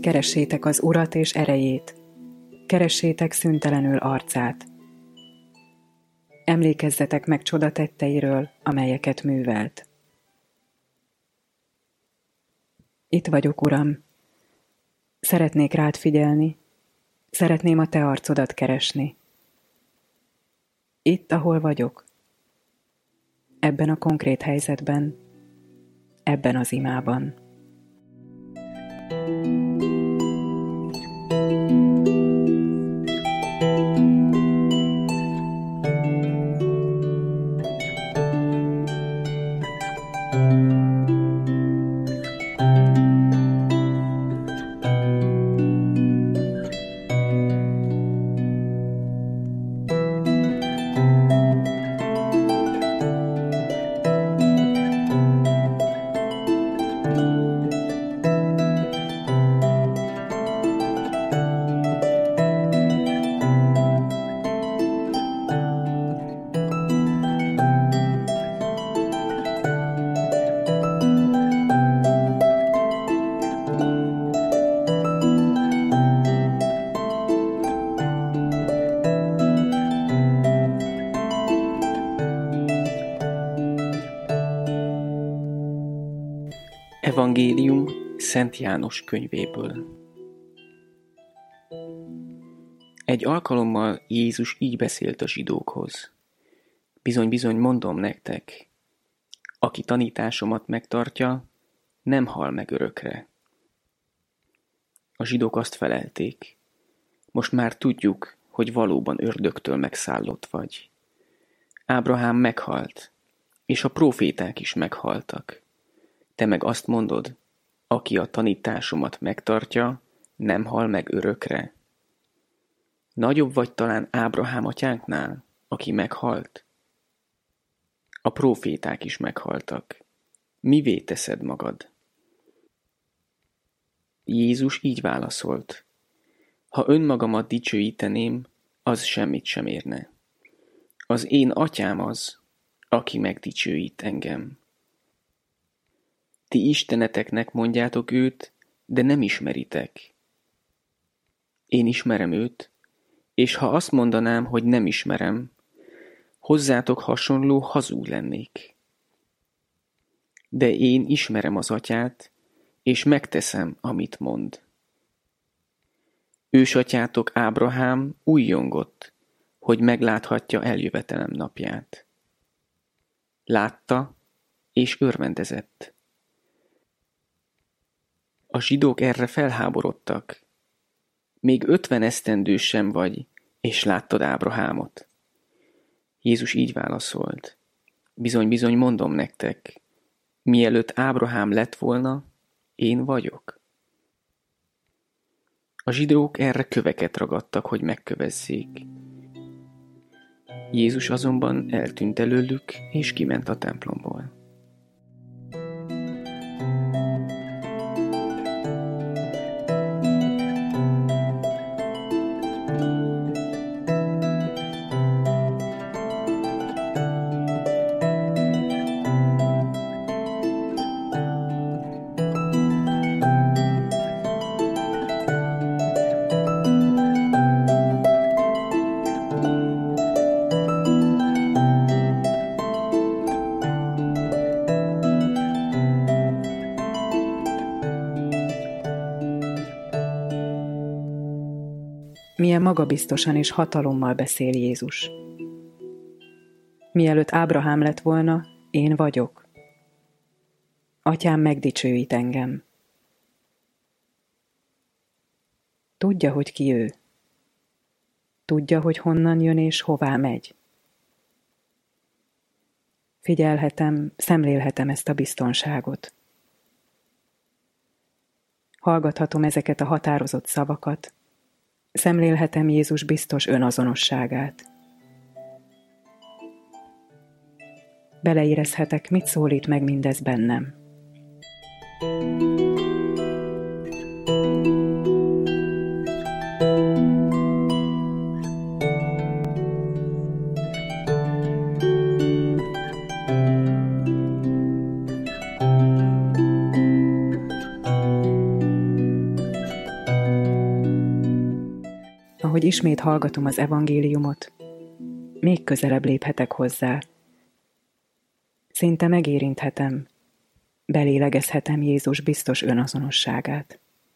Keressétek az Urat és erejét, keressétek szüntelenül arcát. Emlékezzetek meg csodatetteiről, amelyeket művelt. Itt vagyok, Uram. Szeretnék rád figyelni, szeretném a te arcodat keresni. Itt, ahol vagyok. Ebben a konkrét helyzetben, ebben az imában. Evangélium Szent János könyvéből. Egy alkalommal Jézus így beszélt a zsidókhoz. Bizony-bizony mondom nektek, aki tanításomat megtartja, nem hal meg örökre. A zsidók azt felelték, most már tudjuk, hogy valóban ördögtől megszállott vagy. Ábrahám meghalt, és a próféták is meghaltak. Te meg azt mondod, aki a tanításomat megtartja, nem hal meg örökre. Nagyobb vagy talán Ábrahám atyánknál, aki meghalt? A próféták is meghaltak. Mivé teszed magad? Jézus így válaszolt. Ha önmagamat dicsőíteném, az semmit sem érne. Az én atyám az, aki megdicsőít engem. Ti isteneteknek mondjátok őt, de nem ismeritek. Én ismerem őt, és ha azt mondanám, hogy nem ismerem, hozzátok hasonló hazug lennék. De én ismerem az atyát, és megteszem, amit mond. Ősatyátok Ábrahám újjongott, hogy megláthatja eljövetelem napját. Látta, és örvendezett. A zsidók erre felháborodtak. Még 50 esztendős sem vagy, és láttad Ábrahámot. Jézus így válaszolt. Bizony-bizony mondom nektek, mielőtt Ábrahám lett volna, én vagyok. A zsidók erre köveket ragadtak, hogy megkövezzék. Jézus azonban eltűnt előlük, és kiment a templomból. Milyen magabiztosan és hatalommal beszél Jézus. Mielőtt Ábrahám lett volna, én vagyok. Atyám megdicsőít engem. Tudja, hogy ki ő. Tudja, hogy honnan jön és hová megy. Figyelhetem, szemlélhetem ezt a biztonságot. Hallgathatom ezeket a határozott szavakat, szemlélhetem Jézus biztos önazonosságát. Beleérezhetek, mit szólít meg mindez bennem. ahogy ismét hallgatom az evangéliumot, még közelebb léphetek hozzá. Szinte megérinthetem, belélegezhetem Jézus biztos önazonosságát.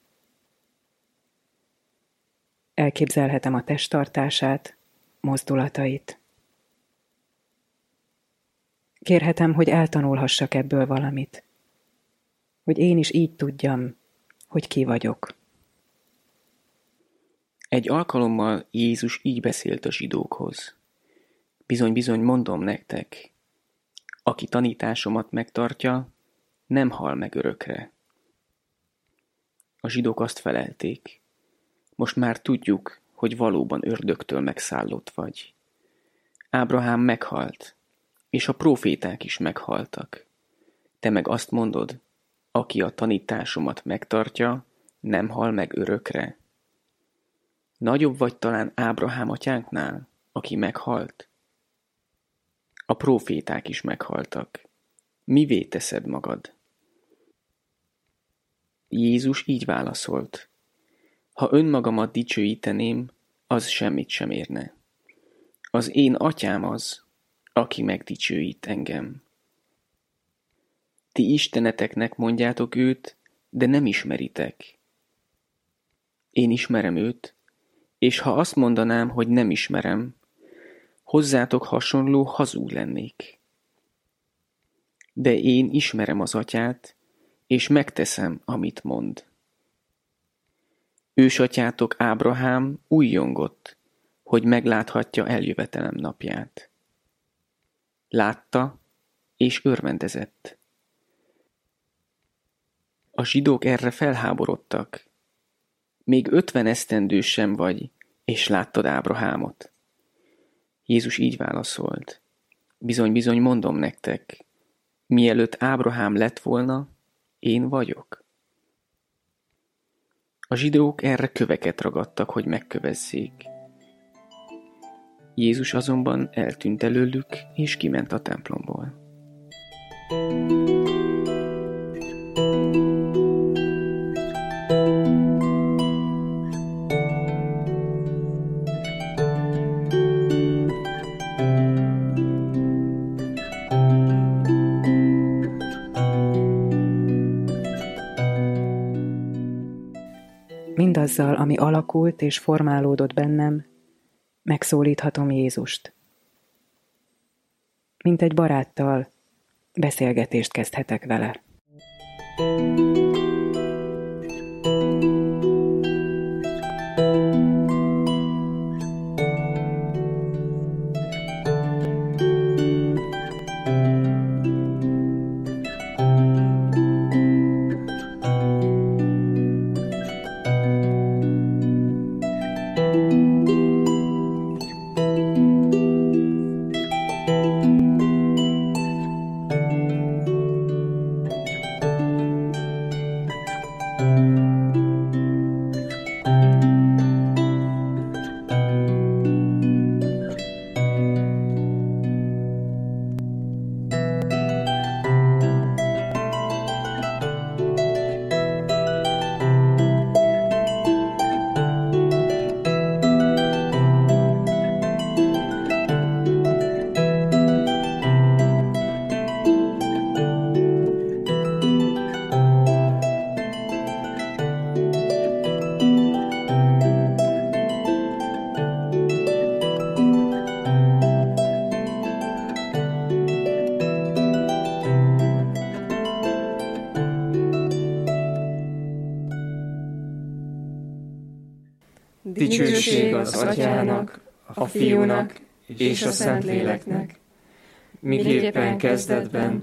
Elképzelhetem a testtartását, mozdulatait. Kérhetem, hogy eltanulhassak ebből valamit, hogy én is így tudjam, hogy ki vagyok. Egy alkalommal Jézus így beszélt a zsidókhoz. Bizony, mondom nektek, aki tanításomat megtartja, nem hal meg örökre. A zsidók azt felelték, most már tudjuk, hogy valóban ördögtől megszállott vagy. Ábrahám meghalt, és a próféták is meghaltak. Te meg azt mondod, aki a tanításomat megtartja, nem hal meg örökre. Nagyobb vagy talán Ábrahám atyánknál, aki meghalt? A próféták is meghaltak. Mivé teszed magad? Jézus így válaszolt. Ha önmagamat dicsőíteném, az semmit sem érne. Az én atyám az, aki megdicsőít engem. Ti isteneteknek mondjátok őt, de nem ismeritek. Én ismerem őt, és ha azt mondanám, hogy nem ismerem, hozzátok hasonló hazug lennék. De én ismerem az atyát, és megteszem, amit mond. Ősatyátok Ábrahám újjongott, hogy megláthatja eljövetelem napját. Látta, és örvendezett. A zsidók erre felháborodtak. Még 50 esztendős sem vagy, és láttad Ábrahámot. Jézus így válaszolt. Bizony, mondom nektek, mielőtt Ábrahám lett volna, én vagyok. A zsidók erre köveket ragadtak, hogy megkövezzék. Jézus azonban eltűnt előlük, és kiment a templomból. Mindazzal, ami alakult és formálódott bennem, megszólíthatom Jézust. Mint egy baráttal beszélgetést kezdhetek vele. Dicsőség az Atyának, a Fiúnak és a Szentléleknek, miképpen kezdetben,